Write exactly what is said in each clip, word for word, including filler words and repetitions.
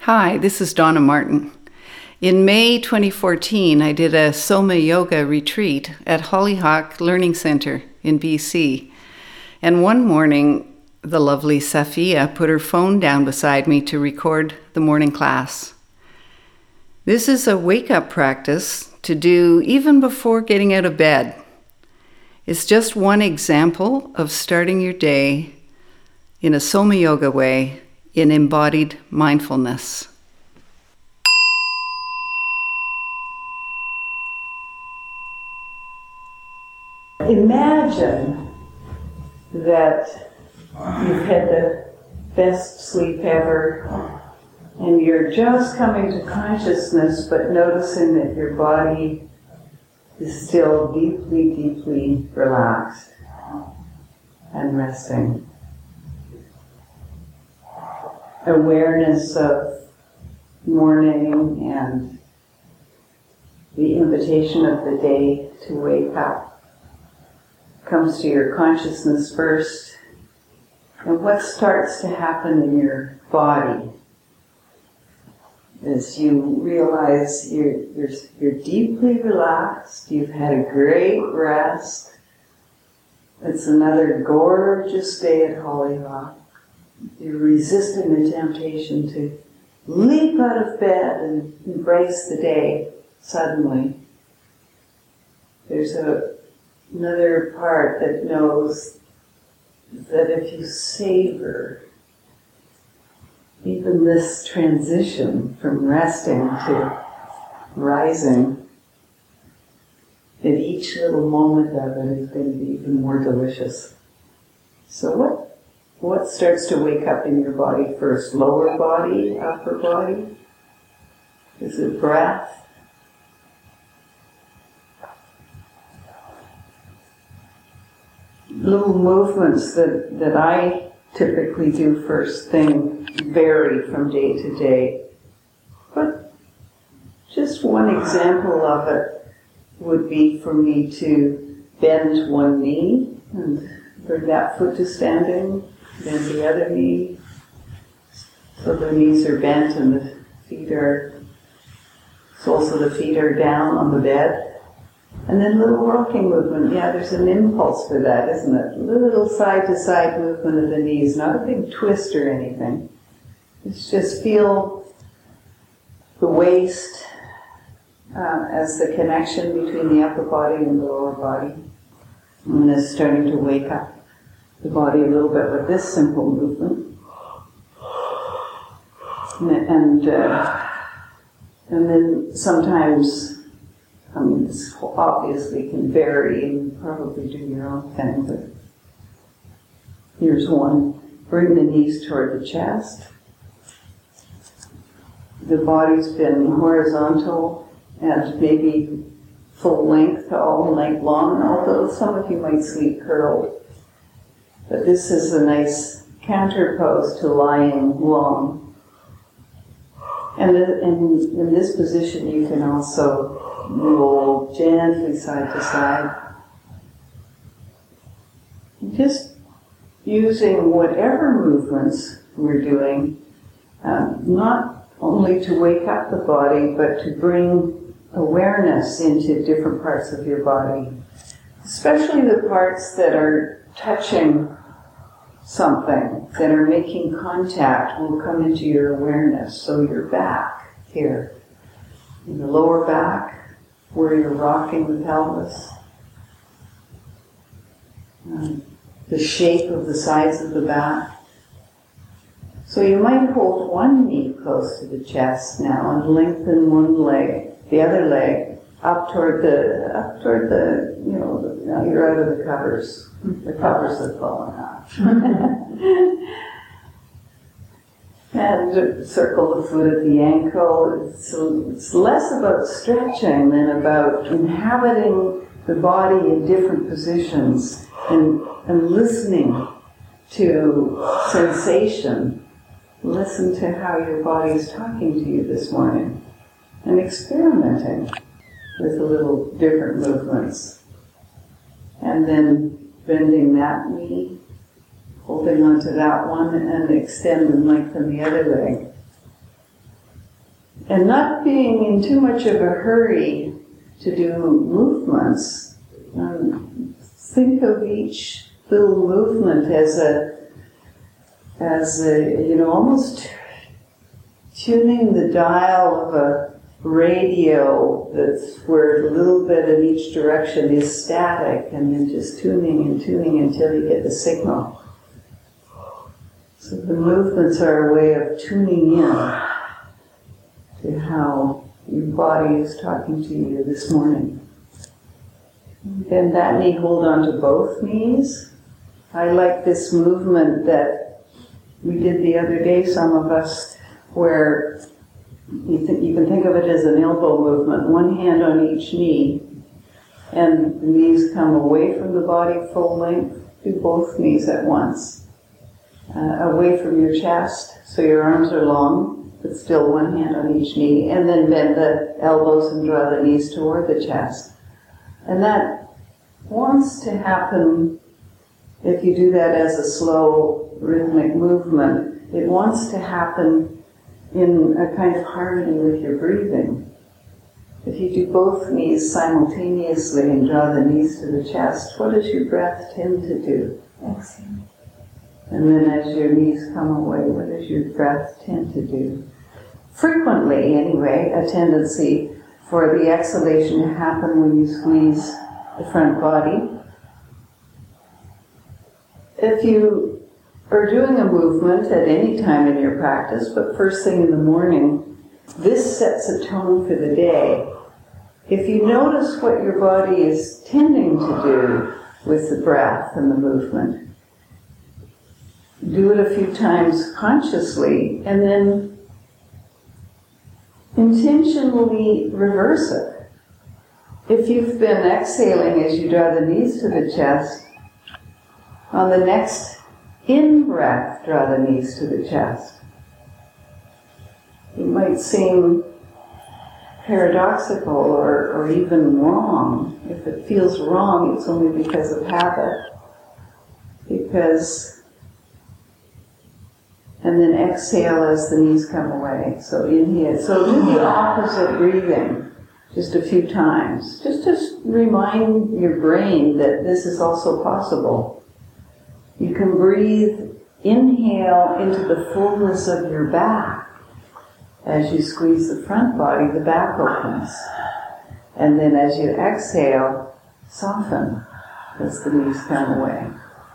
Hi, this is Donna Martin. In May twenty fourteen, I did a Soma Yoga retreat at Hollyhock Learning Center in B C. And one morning, the lovely Safia put her phone down beside me to record the morning class. This is a wake-up practice to do even before getting out of bed. It's just one example of starting your day in a Soma Yoga way, in embodied mindfulness. Imagine that you've had the best sleep ever and you're just coming to consciousness but noticing that your body is still deeply, deeply relaxed and resting. Awareness of morning and the invitation of the day to wake up comes to your consciousness first. And what starts to happen in your body is you realize you're, you're, you're deeply relaxed, you've had a great rest. It's another gorgeous day at Hollyhock. You're resisting the temptation to leap out of bed and embrace the day suddenly. There's a, another part that knows that if you savor even this transition from resting to rising, that each little moment of it is going to be even more delicious. So what What starts to wake up in your body first? Lower body, upper body? Is it breath? Little movements that, that I typically do first thing vary from day to day. But just one example of it would be for me to bend one knee and bring that foot to standing. Then the other knee, so the knees are bent and the feet are, soles of the feet are down on the bed. And then little rocking movement. Yeah, there's an impulse for that, isn't it? Little side-to-side movement of the knees, not a big twist or anything. It's just feel the waist uh, as the connection between the upper body and the lower body. And it's starting to wake up the body a little bit with this simple movement. And uh, and then sometimes, I mean, this obviously can vary, and you probably do your own thing, but here's one. Bring the knees toward the chest. The body's been horizontal and maybe full length all night long, although some of you might sleep curled. But this is a nice counter pose to lying long. And in, in this position you can also roll gently side to side. Just using whatever movements we're doing, um, not only to wake up the body, but to bring awareness into different parts of your body. Especially the parts that are touching something, that are making contact, will come into your awareness. So your back here, in the lower back, where you're rocking the pelvis, um, the shape of the sides of the back. So you might hold one knee close to the chest now and lengthen one leg, the other leg up toward the, up toward the, you know, the, now you're out of the covers. The covers have fallen off. And circle the foot at the ankle. It's, it's less about stretching than about inhabiting the body in different positions and, and listening to sensation. Listen to how your body is talking to you this morning and experimenting with a little different movements. And then bending that knee, holding onto that one, and extend and lengthen the other leg. and not being in too much of a hurry to do movements. Um, think of each little movement as a, as a, you know, almost tuning the dial of a radio that's where a little bit in each direction is static, and then just tuning and tuning until you get the signal. So the movements are a way of tuning in to how your body is talking to you this morning. Bend that knee, hold on to both knees. I like this movement that we did the other day, some of us, where you, th- you can think of it as an elbow movement, one hand on each knee, and the knees come away from the body full length. Do both knees at once. Uh, away from your chest, so your arms are long, but still one hand on each knee, and then bend the elbows and draw the knees toward the chest. And that wants to happen, if you do that as a slow rhythmic movement, it wants to happen in a kind of harmony with your breathing. If you do both knees simultaneously and draw the knees to the chest, what does your breath tend to do? Exhale. And then as your knees come away, what does your breath tend to do? Frequently, anyway, a tendency for the exhalation to happen when you squeeze the front body. If you are doing a movement at any time in your practice, but first thing in the morning, this sets a tone for the day. If you notice what your body is tending to do with the breath and the movement, do it a few times consciously, and then intentionally reverse it. If you've been exhaling as you draw the knees to the chest, on the next in-breath, draw the knees to the chest. It might seem paradoxical or, or even wrong. If it feels wrong, it's only because of habit. Because and then exhale as the knees come away. So inhale. So do the opposite breathing just a few times. Just to remind your brain that this is also possible. You can breathe, inhale into the fullness of your back. As you squeeze the front body, the back opens. And then as you exhale, soften as the knees come away.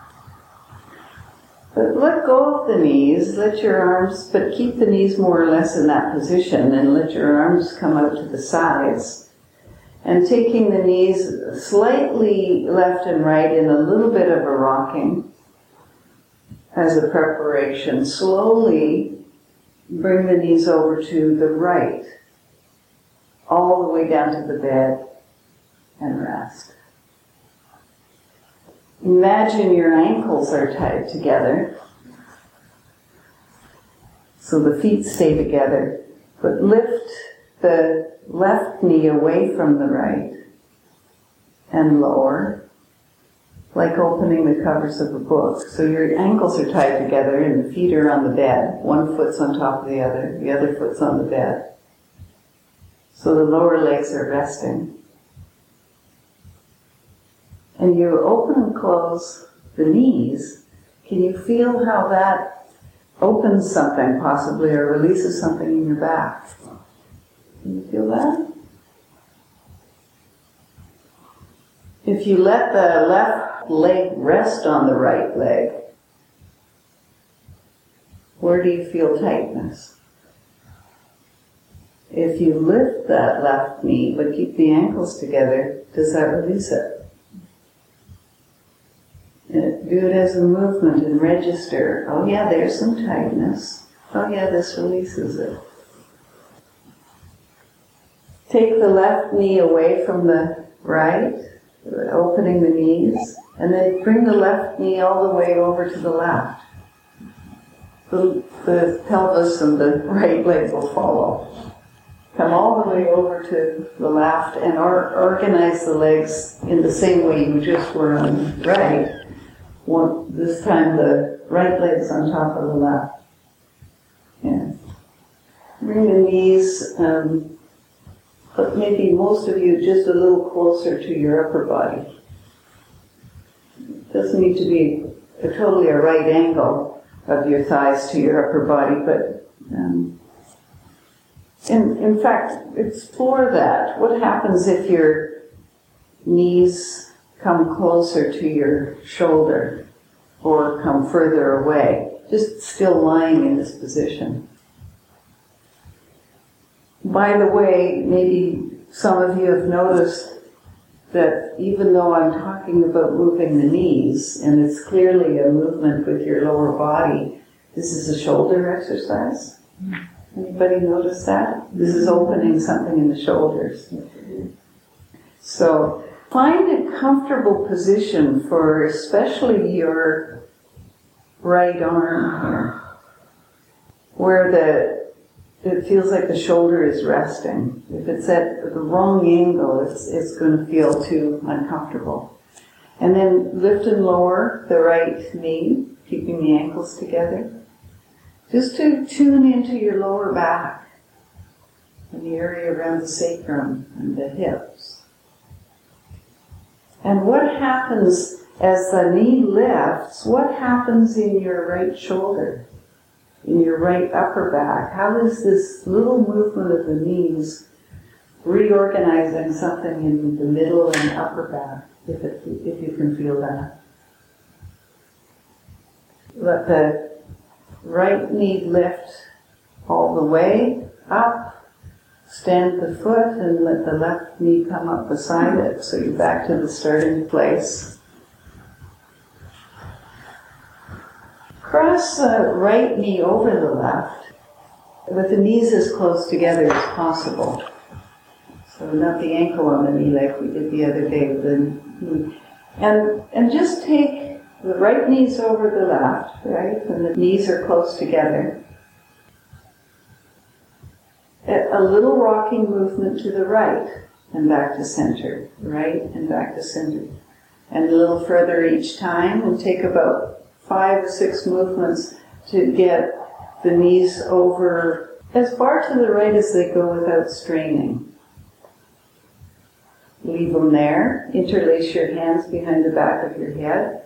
But let go of the knees, let your arms, but keep the knees more or less in that position, and let your arms come out to the sides. And taking the knees slightly left and right in a little bit of a rocking as a preparation, slowly bring the knees over to the right, all the way down to the bed, and rest. Imagine your ankles are tied together, so the feet stay together, but lift the left knee away from the right and lower, like opening the covers of a book. So your ankles are tied together and the feet are on the bed. One foot's on top of the other, the other foot's on the bed. So the lower legs are resting. And you open and close the knees. Can you feel how that opens something possibly or releases something in your back? Can you feel that? If you let the left leg rest on the right leg, where do you feel tightness? If you lift that left knee but keep the ankles together, does that release it? Do it as a movement and register. Oh yeah, there's some tightness. Oh yeah, this releases it. Take the left knee away from the right, opening the knees, and then bring the left knee all the way over to the left. The, the pelvis and the right leg will follow. Come all the way over to the left and or, organize the legs in the same way you just were on the right. One, this time the right leg's on top of the left. Yeah. Bring the knees, um, but maybe most of you just a little closer to your upper body. It doesn't need to be a, totally a right angle of your thighs to your upper body, but um, in, in fact, explore that. What happens if your knees come closer to your shoulder or come further away, just still lying in this position? By the way, maybe some of you have noticed that even though I'm talking about moving the knees, and it's clearly a movement with your lower body, this is a shoulder exercise. Anybody notice that? This is opening something in the shoulders. So find a comfortable position for especially your right arm here, where the it feels like the shoulder is resting. If it's at the wrong angle, it's, it's going to feel too uncomfortable. And then lift and lower the right knee, keeping the ankles together. Just to tune into your lower back and the area around the sacrum and the hips. And what happens as the knee lifts, what happens in your right shoulder? In your right upper back? How is this little movement of the knees reorganizing something in the middle and upper back, if, it, if you can feel that? Let the right knee lift all the way up, stand the foot, and let the left knee come up beside it, so you're back to the starting place. Cross the right knee over the left, with the knees as close together as possible. So not the ankle on the knee like we did the other day with the knee. And, and just take the right knees over the left, right? And the knees are close together. A little rocking movement to the right and back to center, right and back to center. And a little further each time, and take about five or six movements to get the knees over as far to the right as they go without straining. Leave them there. Interlace your hands behind the back of your head.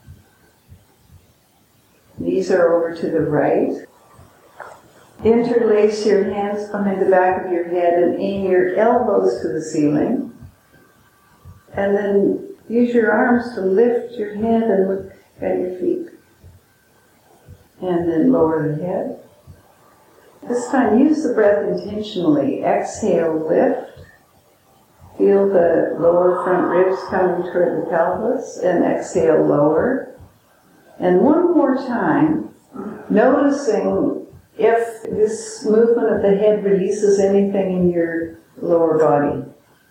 Knees are over to the right. Interlace your hands behind the back of your head and aim your elbows to the ceiling. And then use your arms to lift your head and look at your feet. And then lower the head. This time, use the breath intentionally. Exhale, lift. Feel the lower front ribs coming toward the pelvis, and exhale, lower. And one more time, noticing if this movement of the head releases anything in your lower body.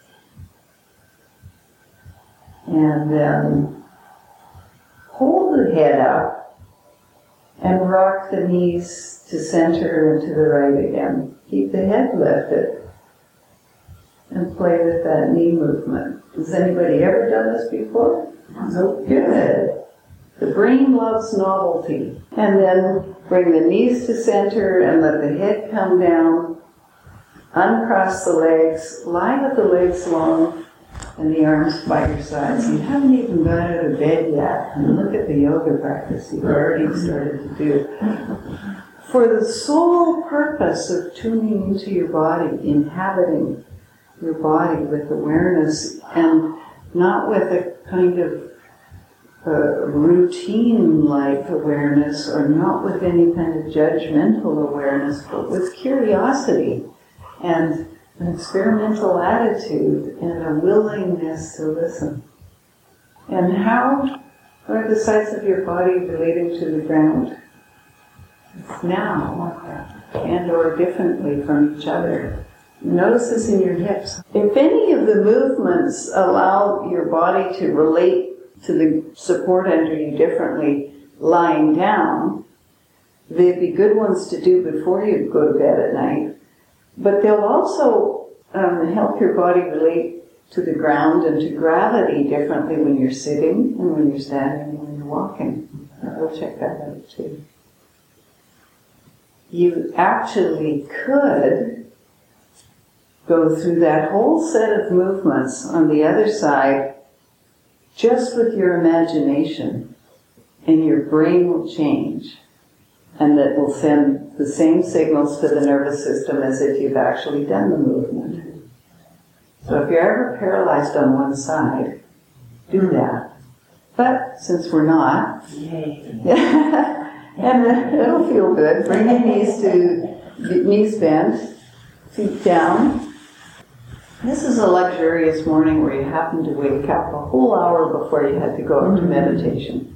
And then hold the head up and rock the knees to center and to the right again. Keep the head lifted and play with that knee movement. Has anybody ever done this before? No. Good. The brain loves novelty. And then bring the knees to center and let the head come down. Uncross the legs. Lie with the legs long and the arms by your sides. You haven't even got out of bed yet. And look at the yoga practice you've already started to do. For the sole purpose of tuning into your body, inhabiting your body with awareness, and not with a kind of uh, routine-like awareness, or not with any kind of judgmental awareness, but with curiosity and an experimental attitude and a willingness to listen. And how are the sides of your body relating to the ground now, and or differently from each other? Notice this in your hips. If any of the movements allow your body to relate to the support under you differently lying down, they'd be good ones to do before you go to bed at night. But they'll also um, help your body relate to the ground and to gravity differently when you're sitting and when you're standing and when you're walking. We'll check that out too. you actually could go through that whole set of movements on the other side just with your imagination, and your brain will change, and that will send the same signals to the nervous system as if you've actually done the movement. So if you're ever paralyzed on one side, do that. But since we're not, and it'll feel good, bring your knees to knees bent, feet down. This is a luxurious morning where you happen to wake up a whole hour before you had to go up to meditation.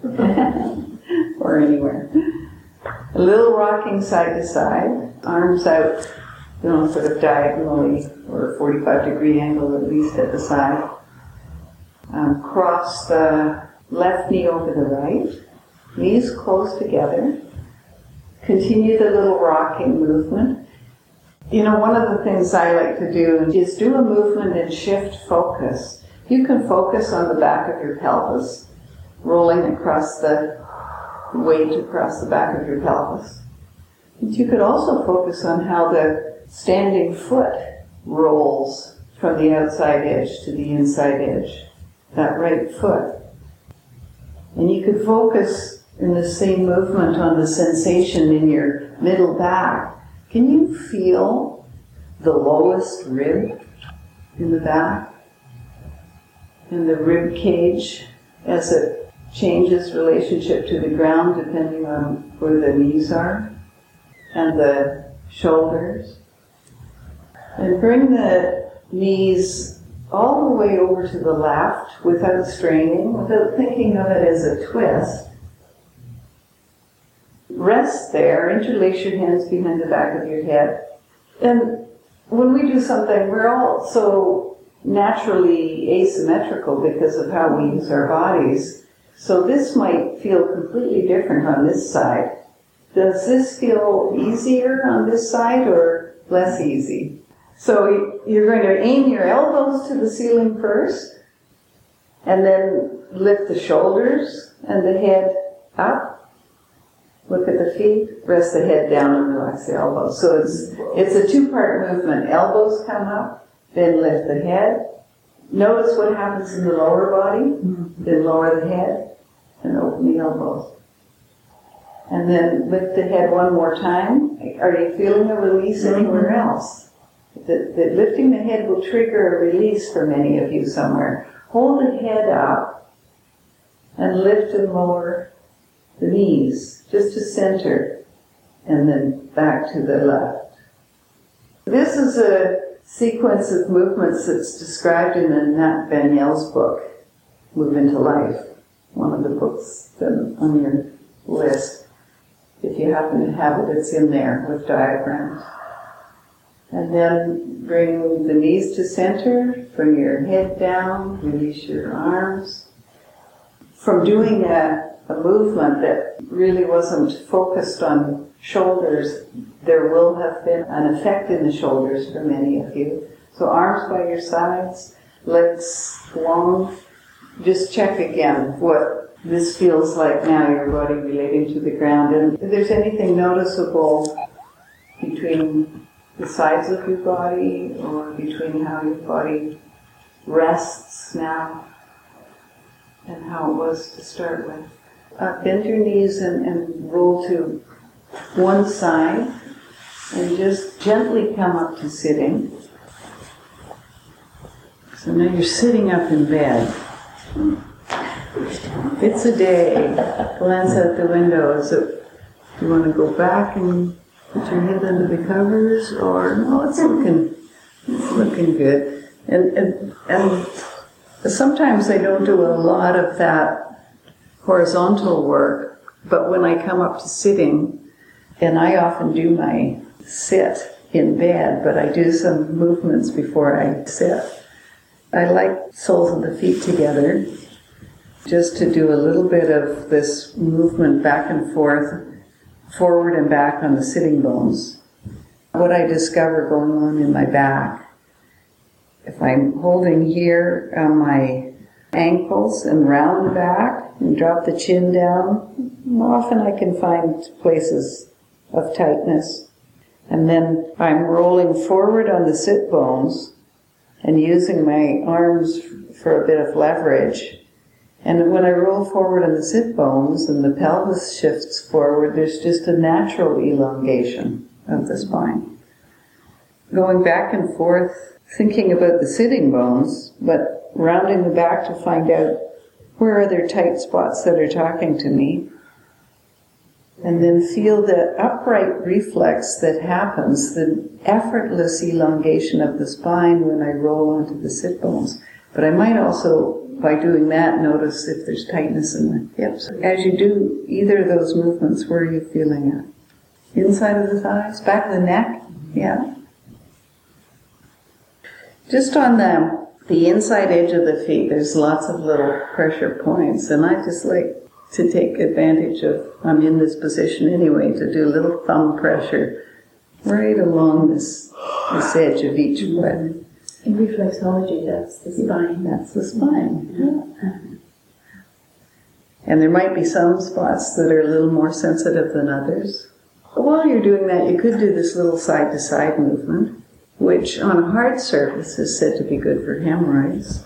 Or anywhere. A little rocking side to side, arms out, you know, sort of diagonally, or a forty-five degree angle at least at the side. Um, cross the left knee over the right, knees close together. Continue the little rocking movement. You know, one of the things I like to do is do a movement and shift focus. You can focus on the back of your pelvis, rolling across the weight across the back of your pelvis. But you could also focus on how the standing foot rolls from the outside edge to the inside edge, that right foot. And you could focus in the same movement on the sensation in your middle back. Can you feel the lowest rib in the back? And the rib cage as it changes relationship to the ground depending on where the knees are, and the shoulders. And bring the knees all the way over to the left without straining, without thinking of it as a twist. Rest there, interlace your hands behind the back of your head. And when we do something, we're all so naturally asymmetrical because of how we use our bodies. So this might feel completely different on this side. Does this feel easier on this side or less easy? So you're going to aim your elbows to the ceiling first, and then lift the shoulders and the head up. Look at the feet, rest the head down and relax the elbows. So it's it's a two-part movement. Elbows come up, then lift the head. Notice what happens in the lower body, then lower the head and open the elbows. And then lift the head one more time. Are you feeling a release anywhere else? The, the lifting the head will trigger a release for many of you somewhere. Hold the head up and lift and lower the knees just to center, and then back to the left. This is a sequence of movements that's described in the Nat Banyel's book, Move into Life, one of the books on your list. If you happen to have it, it's in there with diagrams. And then bring the knees to center, bring your head down, release your arms. From doing a, a movement that really wasn't focused on shoulders, there will have been an effect in the shoulders for many of you. So arms by your sides, legs long. Just check again what this feels like now, your body relating to the ground. And if there's anything noticeable between the sides of your body or between how your body rests now and how it was to start with. Uh, bend your knees and, and roll to one side and just gently come up to sitting. So now you're sitting up in bed. It's a day. Glance out the window. Is it, do you want to go back and put your head under the covers, or no? It's looking, it's looking good. And and and sometimes I don't do a lot of that horizontal work, but when I come up to sitting, and I often do my sit in bed, but I do some movements before I sit. I like soles of the feet together, just to do a little bit of this movement back and forth, forward and back on the sitting bones. What I discover going on in my back, if I'm holding here on my ankles and round the back and drop the chin down, often I can find places of tightness. And then I'm rolling forward on the sit bones and using my arms for a bit of leverage. And when I roll forward on the sit bones and the pelvis shifts forward, there's just a natural elongation of the spine. Going back and forth, thinking about the sitting bones, but rounding the back to find out where are there tight spots that are talking to me. And then feel the upright reflex that happens, the effortless elongation of the spine when I roll onto the sit bones. But I might also, by doing that, notice if there's tightness in the hips. As you do either of those movements, where are you feeling it? Inside of the thighs? Back of the neck? Yeah. Just on the, the inside edge of the feet, there's lots of little pressure points, and I just like to take advantage of, I'm in this position anyway, to do a little thumb pressure right along this, this edge of each foot. In reflexology, that's the spine. That's the spine. Yeah. And there might be some spots that are a little more sensitive than others. But while you're doing that, you could do this little side-to-side movement, which on a hard surface is said to be good for hemorrhoids.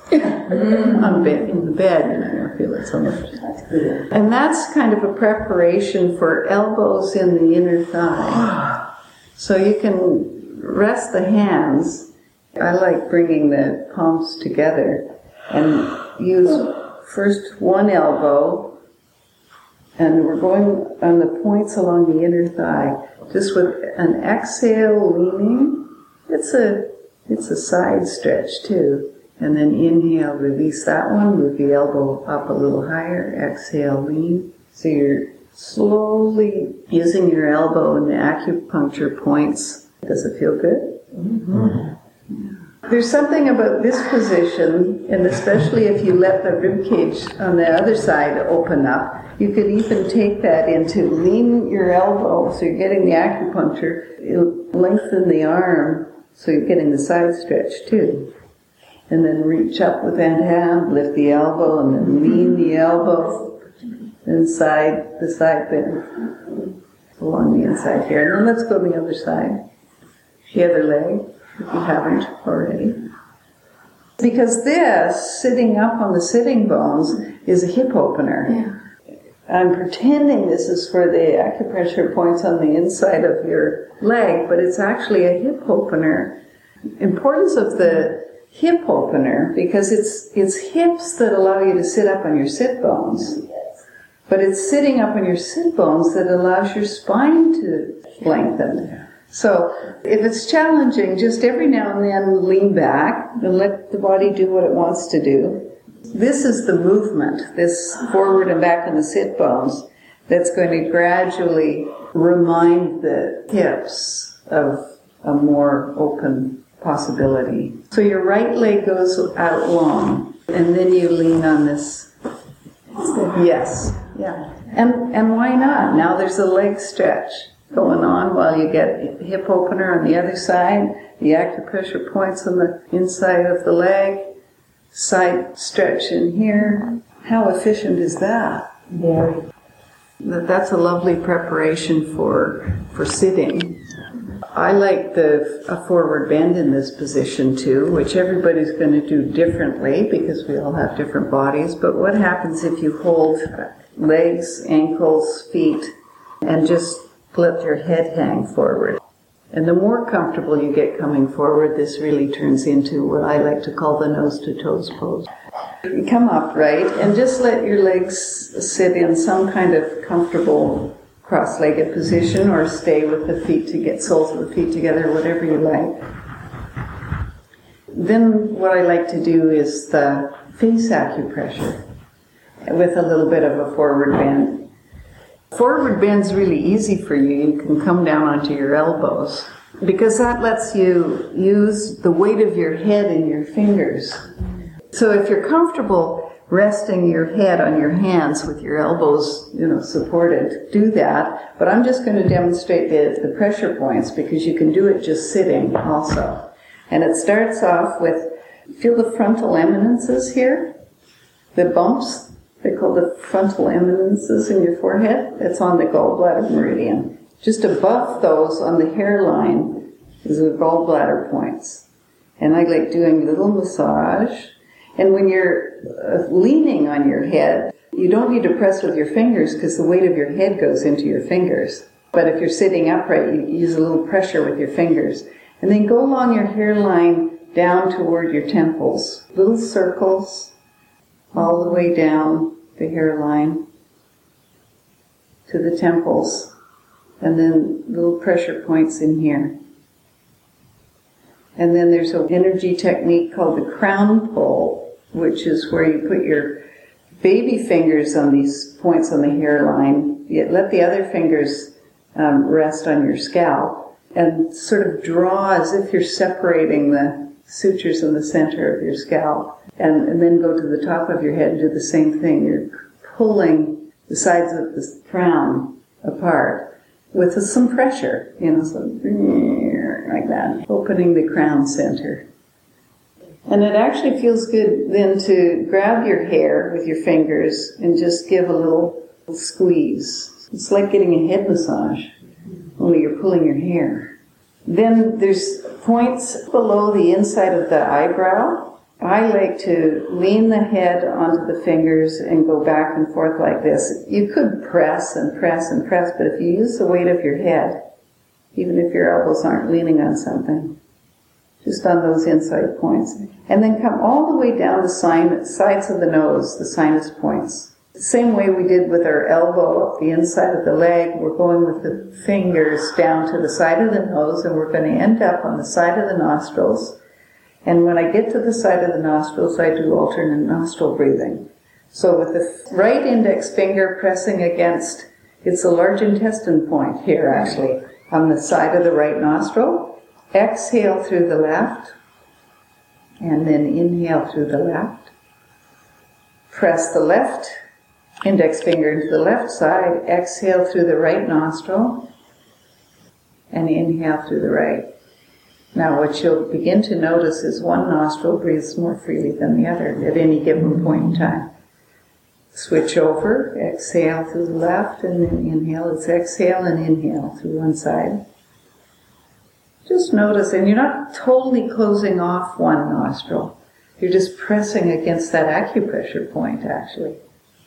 On bed, in the bed, you're not going to feel it so much. And that's kind of a preparation for elbows in the inner thigh. So you can rest the hands. I like bringing the palms together and use first one elbow, and we're going on the points along the inner thigh, just with an exhale leaning. It's a it's a side stretch too. And then inhale, release that one, move the elbow up a little higher, exhale, lean. So you're slowly using your elbow in the acupuncture points. Does it feel good? Mm-hmm. Yeah. There's something about this position, and especially if you let the rib cage on the other side open up, you could even take that into lean your elbow, so you're getting the acupuncture, it'll lengthen the arm, so you're getting the side stretch too. And then reach up with that hand, lift the elbow, and then lean the elbow inside the side bend, along the inside here. And then let's go to the other side, the other leg, if you haven't already. Because this, sitting up on the sitting bones, is a hip opener. Yeah. I'm pretending this is for the acupressure points on the inside of your leg, but it's actually a hip opener. Importance of the hip opener, because it's it's hips that allow you to sit up on your sit bones, but it's sitting up on your sit bones that allows your spine to lengthen. So if it's challenging, just every now and then lean back and let the body do what it wants to do. This is the movement, this forward and back on the sit bones, that's going to gradually remind the hips of a more open possibility. So your right leg goes out long, and then you lean on this. Yes, yeah. And and why not? Now there's a leg stretch going on while you get hip opener on the other side, the acupressure points on the inside of the leg, side stretch in here. How efficient is that? Very. That's a lovely preparation for for sitting. I like the a forward bend in this position too, which everybody's going to do differently because we all have different bodies. But what happens if you hold legs, ankles, feet, and just let your head hang forward? And the more comfortable you get coming forward, this really turns into what I like to call the nose to toes pose. You come upright and just let your legs sit in some kind of comfortable cross-legged position, or stay with the feet to get soles of the feet together, whatever you like. Then what I like to do is the face acupressure with a little bit of a forward bend. Forward bend's really easy for you. You can come down onto your elbows because that lets you use the weight of your head in your fingers. So if you're comfortable resting your head on your hands with your elbows, you know, supported, do that. But I'm just going to demonstrate the, the pressure points because you can do it just sitting also. And it starts off with, feel the frontal eminences here? The bumps, they're called the frontal eminences in your forehead. It's on the gallbladder meridian. Just above those on the hairline is the gallbladder points. And I like doing a little massage. And when you're uh, leaning on your head, you don't need to press with your fingers because the weight of your head goes into your fingers. But if you're sitting upright, you use a little pressure with your fingers. And then go along your hairline down toward your temples. Little circles all the way down the hairline to the temples. And then little pressure points in here. And then there's an energy technique called the crown pull, which is where you put your baby fingers on these points on the hairline. You let the other fingers um, rest on your scalp and sort of draw as if you're separating the sutures in the center of your scalp. And, and then go to the top of your head and do the same thing. You're pulling the sides of the crown apart with some pressure, you know, so like that, opening the crown center. And it actually feels good then to grab your hair with your fingers and just give a little squeeze. It's like getting a head massage, only you're pulling your hair. Then there's points below the inside of the eyebrow. I like to lean the head onto the fingers and go back and forth like this. You could press and press and press, but if you use the weight of your head, even if your elbows aren't leaning on something, just on those inside points. And then come all the way down the sin- sides of the nose, the sinus points. The same way we did with our elbow up the inside of the leg, we're going with the fingers down to the side of the nose, and we're going to end up on the side of the nostrils. And when I get to the side of the nostrils, I do alternate nostril breathing. So with the right index finger pressing against, it's a large intestine point here actually, on the side of the right nostril. Exhale through the left, and then inhale through the left. Press the left index finger into the left side, exhale through the right nostril, and inhale through the right. Now what you'll begin to notice is one nostril breathes more freely than the other at any given point in time. Switch over, exhale through the left, and then inhale. It's exhale and inhale through one side. Just notice, and you're not totally closing off one nostril. You're just pressing against that acupressure point, actually.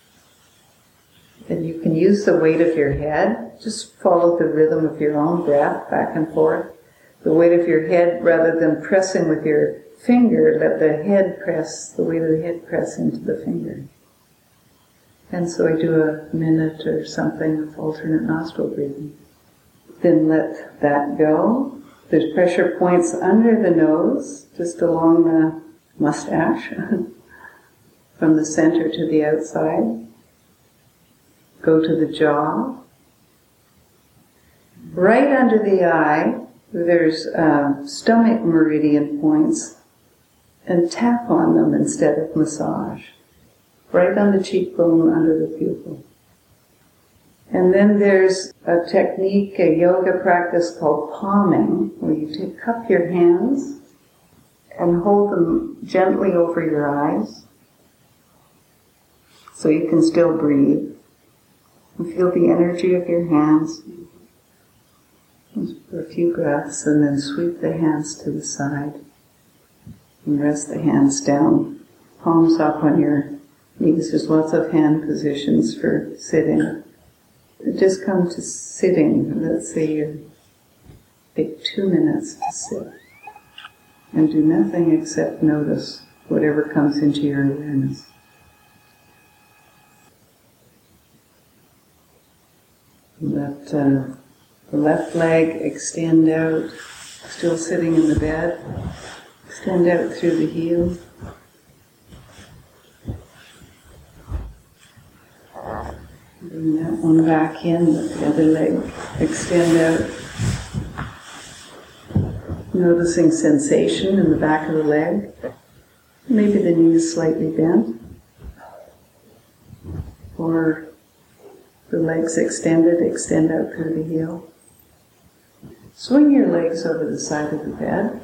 Then you can use the weight of your head. Just follow the rhythm of your own breath, back and forth. The weight of your head, rather than pressing with your finger, let the head press, the weight of the head press into the finger. And so I do a minute or something of alternate nostril breathing. Then let that go. There's pressure points under the nose, just along the mustache, from the center to the outside. Go to the jaw. Right under the eye, there's uh, stomach meridian points, and tap on them instead of massage. Right on the cheekbone under the pupil. And then there's a technique, a yoga practice called palming, where you take, cup your hands and hold them gently over your eyes so you can still breathe. And feel the energy of your hands for a few breaths, and then sweep the hands to the side and rest the hands down, palms up on your knees. There's lots of hand positions for sitting. Just come to sitting. Let's say you take two minutes to sit and do nothing except notice whatever comes into your awareness. Let uh, the left leg extend out, still sitting in the bed. Extend out through the heel. Bring that one back in, let the other leg extend out. Noticing sensation in the back of the leg. Maybe the knee is slightly bent. Or the legs extended, extend out through the heel. Swing your legs over the side of the bed.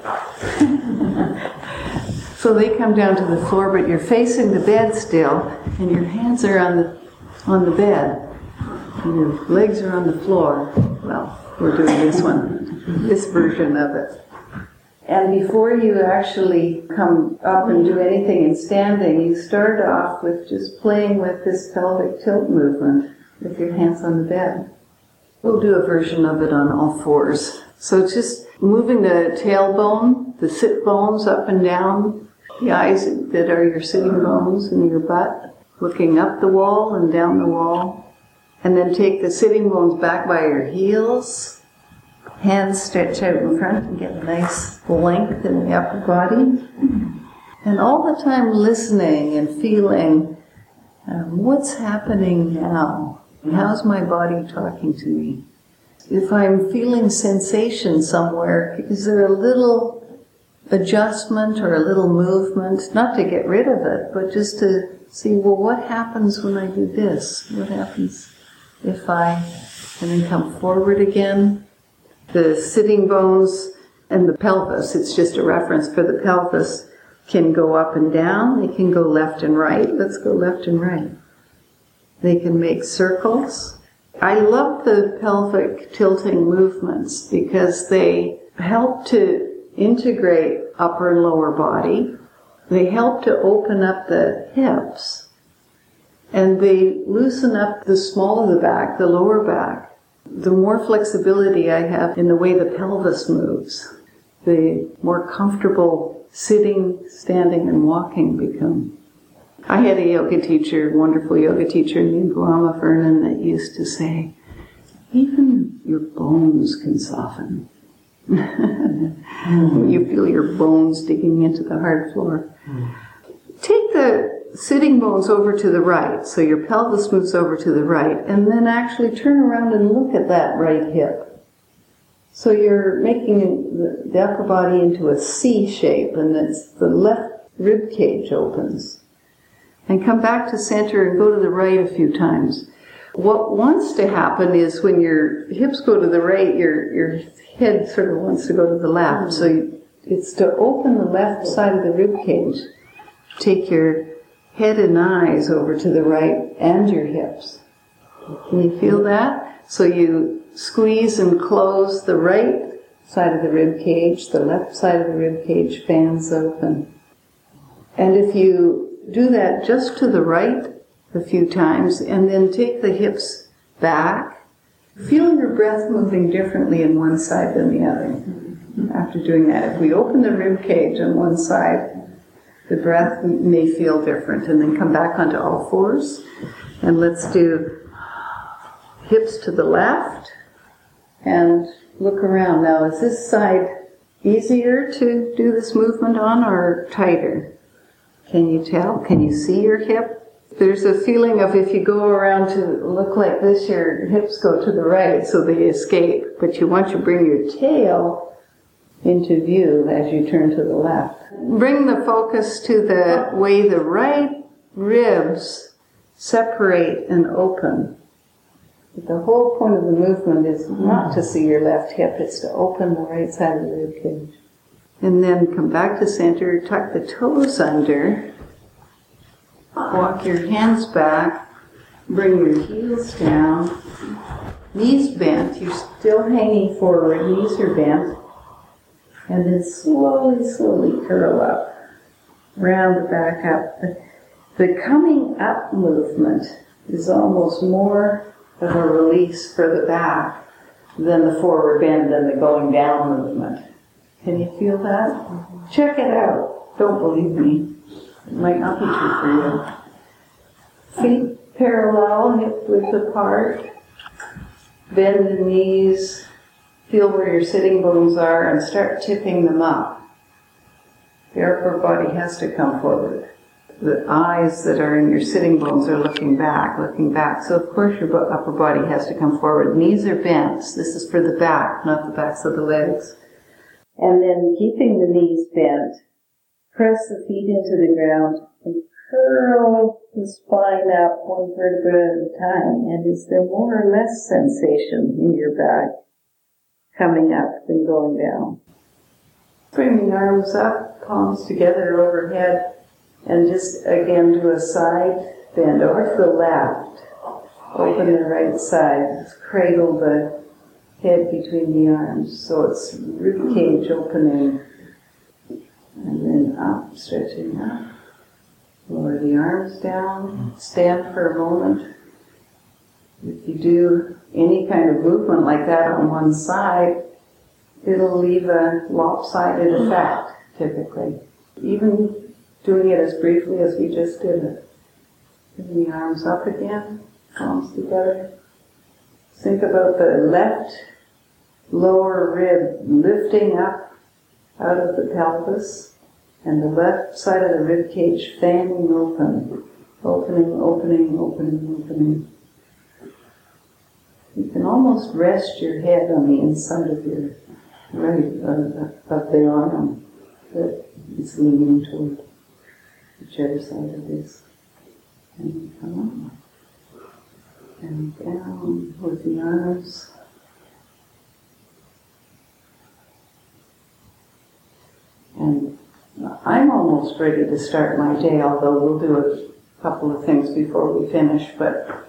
So they come down to the floor, but you're facing the bed still, and your hands are on the on the bed. And your legs are on the floor. Well, We're doing this one, this version of it. And before you actually come up and do anything in standing, you start off with just playing with this pelvic tilt movement with your hands on the bed. We'll do a version of it on all fours. So just moving the tailbone, the sit bones up and down, the eyes that are your sitting bones and your butt, looking up the wall and down the wall. And then take the sitting bones back by your heels. Hands stretch out in front and get a nice length in the upper body. And all the time listening and feeling, um, what's happening now? How's my body talking to me? If I'm feeling sensation somewhere, is there a little adjustment or a little movement? Not to get rid of it, but just to see, well, what happens when I do this? What happens if I, and then come forward again? The sitting bones and the pelvis, it's just a reference for the pelvis, can go up and down. They can go left and right. Let's go left and right. They can make circles. I love the pelvic tilting movements because they help to integrate upper and lower body. They help to open up the hips. And they loosen up the small of the back, the lower back. The more flexibility I have in the way the pelvis moves, the more comfortable sitting, standing, and walking become. I had a yoga teacher, a wonderful yoga teacher named Guama Vernon, that used to say, even your bones can soften. You feel your bones digging into the hard floor. Take the sitting bones over to the right, so your pelvis moves over to the right, and then actually turn around and look at that right hip. So you're making the, the upper body into a C shape, and it's the left rib cage opens. And come back to center and go to the right a few times. What wants to happen is when your hips go to the right, your your head sort of wants to go to the left. So you, it's to open the left side of the rib cage. Take your head and eyes over to the right and your hips. Can you feel that? So you squeeze and close the right side of the rib cage, the left side of the rib cage fans open. And if you do that just to the right a few times, and then take the hips back, feel your breath moving differently in one side than the other. After doing that, if we open the rib cage on one side, the breath may feel different, and then come back onto all fours. And let's do hips to the left, and look around. Now, is this side easier to do this movement on or tighter? Can you tell? Can you see your hip? There's a feeling of if you go around to look like this, your hips go to the right, so they escape. But you want to bring your tail into view as you turn to the left. Bring the focus to the way the right ribs separate and open. The whole point of the movement is not to see your left hip, it's to open the right side of the rib cage. And then come back to center, tuck the toes under, walk your hands back, bring your heels down, knees bent, you're still hanging forward, knees are bent, and then slowly, slowly curl up, round the back up. The, the coming up movement is almost more of a release for the back than the forward bend and the going down movement. Can you feel that? Mm-hmm. Check it out. Don't believe me. It might not be true for you. Feet parallel, hip width apart. Bend the knees. Feel where your sitting bones are and start tipping them up. The upper body has to come forward. The eyes that are in your sitting bones are looking back, looking back. So of course your upper body has to come forward. Knees are bent. This is for the back, not the backs of the legs. And then keeping the knees bent, press the feet into the ground and curl the spine up one vertebra at a time. And is there more or less sensation in your back coming up than going down? Bring the arms up, palms together overhead, and just again do a side bend or to the left. Open the right side. Cradle the head between the arms. So it's rib cage opening and then up, stretching up. Lower the arms down, stand for a moment. If you do any kind of movement like that on one side, it'll leave a lopsided effect, typically. Even doing it as briefly as we just did it. Bring the arms up again, palms together. Think about the left lower rib lifting up out of the pelvis, and the left side of the rib cage fanning open, opening, opening, opening, opening. You can almost rest your head on the inside of your right, uh, of the arm that is leaning toward whichever side it is. And come up. And down with the arms. And I'm almost ready to start my day, although we'll do a couple of things before we finish. But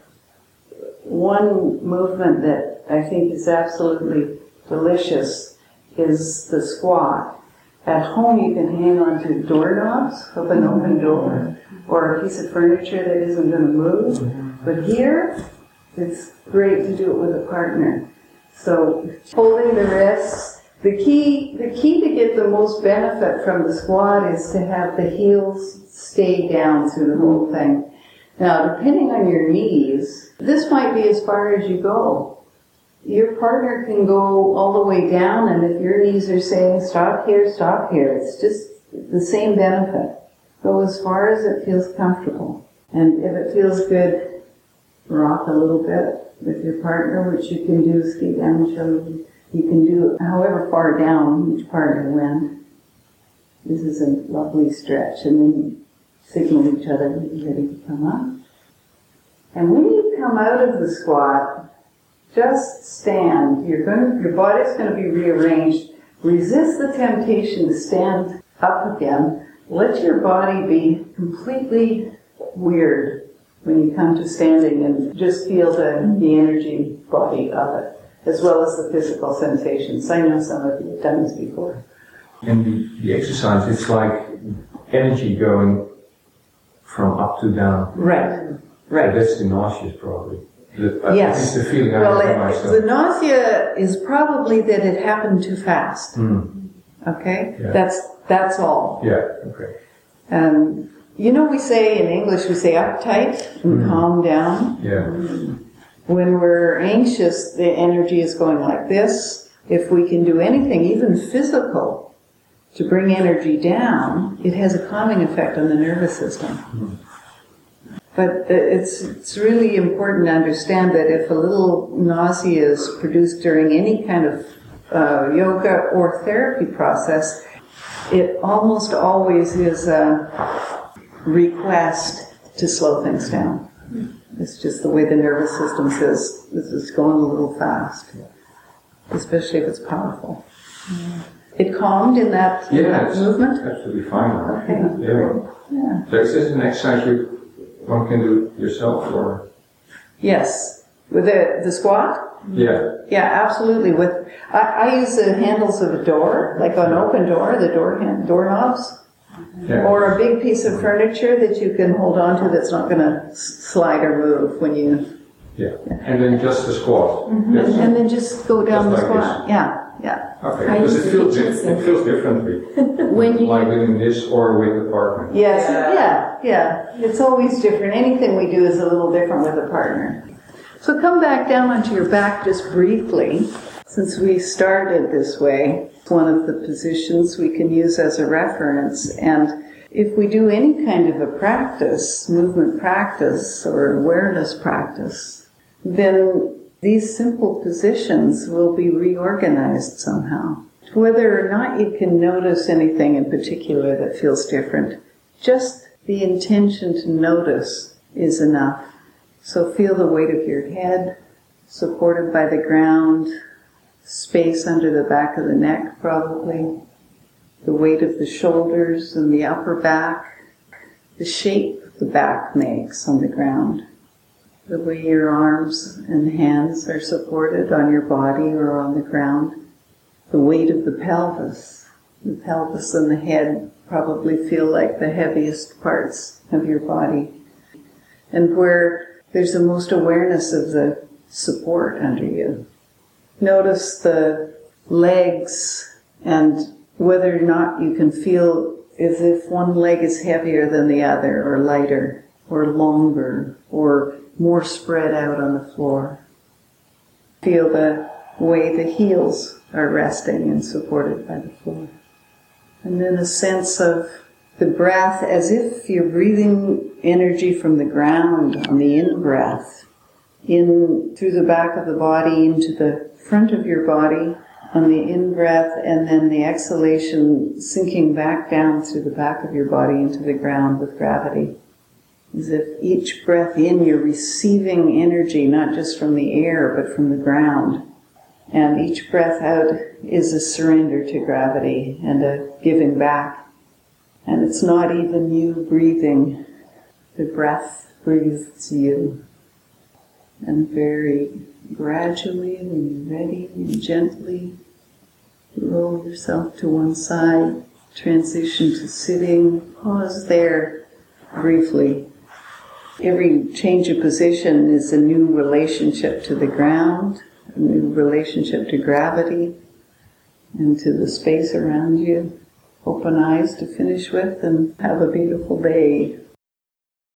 one movement that I think is absolutely delicious is the squat. At home you can hang on to doorknobs of an open door or a piece of furniture that isn't going to move. But here, it's great to do it with a partner. So holding the wrists. The key, the key to get the most benefit from the squat is to have the heels stay down through the whole thing. Now, depending on your knees, this might be as far as you go. Your partner can go all the way down, and if your knees are saying, stop here, stop here, it's just the same benefit. Go as far as it feels comfortable. And if it feels good, rock a little bit with your partner, which you can do, skate down and show. You can do however far down each partner went. This is a lovely stretch, and then signal each other when you're ready to come up. And when you come out of the squat, just stand. You're going to, your body's going to be rearranged. Resist the temptation to stand up again. Let your body be completely weird when you come to standing, and just feel the, the energy body of it, as well as the physical sensations. I know some of you have done this before. In the, the exercise, it's like energy going from up to down. Right, right. So that's the nauseous, probably. The, yes. The feeling well, I have it, myself. the nausea is probably that it happened too fast. Mm. Okay? Yeah. That's that's all. Yeah, okay. Um, you know, we say in English, we say uptight and Mm. calm down. Yeah. When we're anxious, the energy is going like this. If we can do anything, even physical, to bring energy down, it has a calming effect on the nervous system. Mm. But it's it's really important to understand that if a little nausea is produced during any kind of uh, yoga or therapy process, it almost always is a request to slow things down. It's just the way the nervous system says, this is going a little fast, especially if it's powerful. It calmed in that, in Yeah, that it's movement? absolutely fine. Okay. Yeah. Yeah. So is this an exercise you, one can do yourself, or? Yes. With the, the squat? Yeah. Yeah, absolutely. With I, I use the handles of a door, like an open door, the door hand, doorknobs, Yeah. or a big piece of furniture that you can hold on to that's not going to slide or move when you... Yeah. And then just the squat. Mm-hmm. Yes. And, and then just go down Just the like squat. this. Yeah, yeah. Okay, I because use it the feels, kitchen it, sink. it feels differently. When you Like doing this or with a partner. Yes, yeah, yeah. It's always different. Anything we do is a little different with a partner. So come back down onto your back just briefly. Since we started this way, it's one of the positions we can use as a reference. And if we do any kind of a practice, movement practice or awareness practice, then these simple positions will be reorganized somehow. Whether or not you can notice anything in particular that feels different, just the intention to notice is enough. So feel the weight of your head, supported by the ground, space under the back of the neck probably, the weight of the shoulders and the upper back, the shape the back makes on the ground. the way your arms and hands are supported on your body or on the ground. The weight of the pelvis. The pelvis and the head probably feel like the heaviest parts of your body. And where there's the most awareness of the support under you. Notice the legs and whether or not you can feel as if one leg is heavier than the other, or lighter, or longer, or more spread out on the floor. Feel the way the heels are resting and supported by the floor. And then a sense of the breath as if you're breathing energy from the ground on the in-breath, in through the back of the body into the front of your body on the in-breath, and then the exhalation sinking back down through the back of your body into the ground with gravity. As if each breath in you're receiving energy not just from the air but from the ground. And each breath out is a surrender to gravity and a giving back. And it's not even you breathing. The breath breathes you. And very gradually, when you're ready, and gently roll yourself to one side, transition to sitting, pause there briefly. Every change of position is a new relationship to the ground, a new relationship to gravity, and to the space around you. Open eyes to finish with, and have a beautiful day.